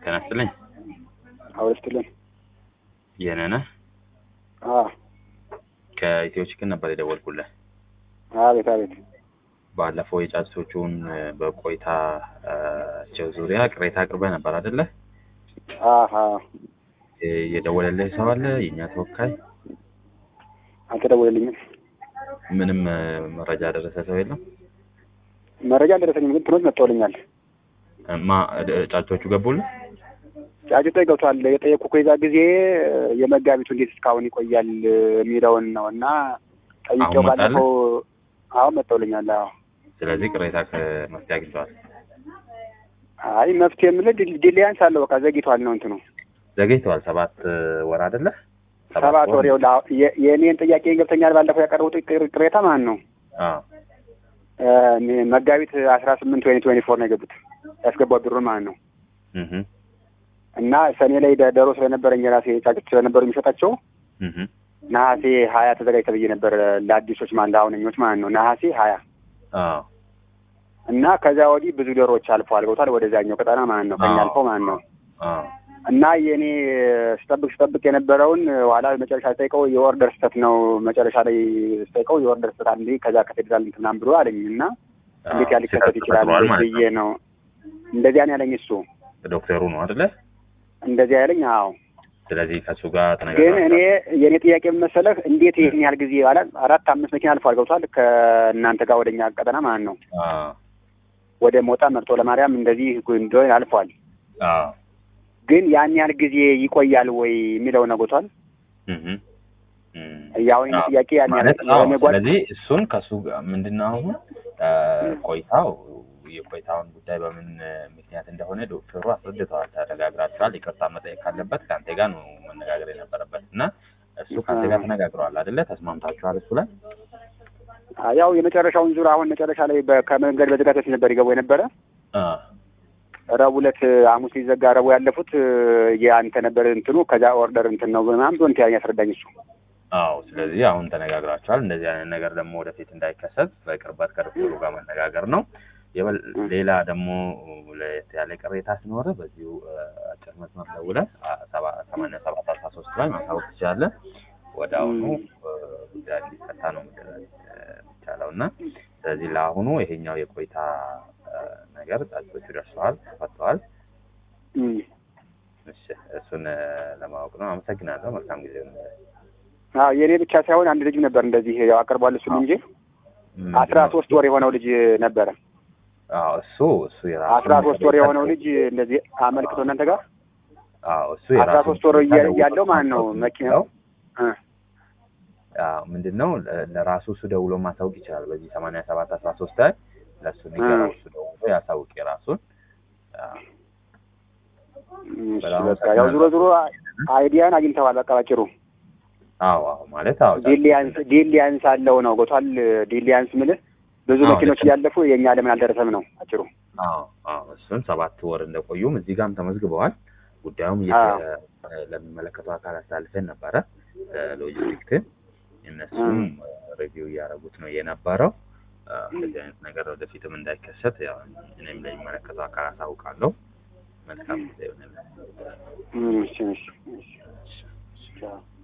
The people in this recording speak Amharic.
ተናስተልኝ አውርስትልን የነነ ከኢትዮ ቺክን ነበር የደወልኩልህ። አቤት ባለፈው የጫጩቶቹን በቆይታ ዙሪያ ቅሬታ አቅርበህ ነበር አይደለ? የደወለልህ ሰው አለ? የኛ ተወካይ አልተደወለልኝም። ምንም መረጃ ደረሰ ሰው የለም? መረጃ አልደረሰኝም፣ ግን ትኖች መጥተውልኛል። ጫጩቶቹ ገቡልህ? ጫጩቶ ገብቷል። የጠየኩህ እኮ የዛ ጊዜ የመጋቢቱ እንዴት እስካሁን ይቆያል የሚለውን ነው እና ጠይቄው ባለፈው አሁን መጥተውልኛል። ስለዚህ ቅሬታ ከመፍትሄ አግኝተዋል? አይ መፍትሄ የምልህ ዲሊያንስ አለው። በቃ ዘግይቷል ነው እንትኑ ዘግይቷል። 7 ወር አይደለ? 7 ወር የኔን ጥያቄ ገብተኛል። ባለፈው ያቀረቡት ቅሬታ ማን ነው? መጋቢት 18 2024 ነው የገቡት። ያስገባው ብሩን ማን ነው? እና ሰኔ ላይ ደሮ ስለነበረኝ የራሴ ጫጩት ስለነበሩ የሚሸጣቸው ነሐሴ 20 ተዘጋጅ ተብዬ ነበር ለአዲሶች ለአሁነኞች ማለት ነው። ነሐሴ 20 እና ከዛ ወዲህ ብዙ ደሮች አልፈዋል ገብቷል ወደዛኛው ቀጠና ማለት ነው። ከኛ አልፈው ማለት ነው። እና የኔ ስጠብቅ የነበረውን ኋላ መጨረሻ ጠይቀው የኦርደር ስህተት ነው። መጨረሻ ላይ ጠይቀው የኦርደር ስህተት አንዴ ከዛ ከፌደራል እንትን ብሎ አለኝ። እና እንዴት ያለ ሊከሰት ይችላል ብዬ ነው እንደዚያ ነው ያለኝ። እሱ ዶክተሩ ነው አይደለ? እንደዚያ ያለኝ። አዎ። ስለዚህ ከሱ ጋር ተነጋግረን ግን እኔ የኔ ጥያቄ መሰለህ እንዴት ይሄን ያህል ጊዜ አለ 4-5 መኪና አልፏል ገብቷል ከእናንተ ጋር ወደኛ ቀጠና ማለት ነው። ወደ ሞጣ መርጦ ለማርያም እንደዚህ እንደሆነ አልፏል። ግን ያን ያህል ጊዜ ይቆያል ወይ የሚለው ነው ገብቷል። ያው እኔ ጥያቄ ያን ያህል ስለዚህ እሱን ከሱ ምንድነው አሁን ቆይታው የቆይታውን ጉዳይ በምን ምክንያት እንደሆነ ዶክተሩ አስረድተዋል። ተነጋግራችኋል። ይቅርታ መጠየቅ ካለበት ካንተ ጋር ነው መነጋገር የነበረበት እና እሱ ካንተ ጋር ተነጋግረዋል አይደለ? ተስማምታችኋል እሱ ላይ? ያው የመጨረሻውን ዙር አሁን መጨረሻ ላይ ከመንገድ በዝጋቶች ነበር ይገቡ የነበረ። ረቡዕ ዕለት ሐሙስ ሊዘጋ ረቡዕ ያለፉት የአንተ ነበር እንትኑ ከዛ ኦርደር እንትን ነው ምናምን ዶንት ያስረዳኝ እሱ። ስለዚህ አሁን ተነጋግራችኋል። እንደዚህ አይነት ነገር ደግሞ ወደፊት እንዳይከሰት በቅርበት ከዶክተሩ ጋር መነጋገር ነው። ሌላ ደግሞ ያለ ቅሬታ ሲኖር በዚሁ አጭር መስመር ደውለህ 8713 ላይ ማሳወቅ ትችላለህ። ወዲያውኑ ጉዳይ እንዲፈታ ነው የሚቻለው እና ስለዚህ ለአሁኑ ይሄኛው የቆይታ ነገር ጫጩቶቹ ደርሰዋል፣ ተፈተዋል። እሱን ለማወቅ ነው። አመሰግናለሁ። መልካም ጊዜ ነው። የኔ ብቻ ሳይሆን አንድ ልጅ ነበር እንደዚህ ያው አቀርቧል። እሱን እንጂ 13 ወር የሆነው ልጅ ነበረ። እሱ የራሱ 13 ወር የሆነው ልጅ እንደዚህ አመልክቶ እናንተ ጋር እሱ የራሱ 13 ወር ያለው ማን ነው መኪናው? ምንድነው ለራሱ እሱ ደውሎ ማሳወቅ ይችላል። በዚህ 8713 ላይ ለሱ ንገረው። እሱ ደውሎ ያሳውቅ የራሱን። ያው ዙሮ አይዲያን አግኝተዋል። በቃ ባጭሩ ማለት ዲሊያንስ አለው ነው ጎቷል። ዲሊያንስ ምልህ ብዙ መኪኖች እያለፉ የኛ ለምን አልደረሰም ነው አጭሩ። እሱን 7 ወር እንደቆዩም እዚህ ጋርም ተመዝግበዋል። ጉዳዩም ለሚመለከተው አካል አሳልፈን ነበረ ሎጂስቲክስ እነሱም ሪቪው እያደረጉት ነው የነበረው። እንደዚህ አይነት ነገር ወደፊትም እንዳይከሰት ያው እኔም ለሚመለከተው አካል አሳውቃለሁ። መልካም ጊዜ ይሁንልህ። እሺ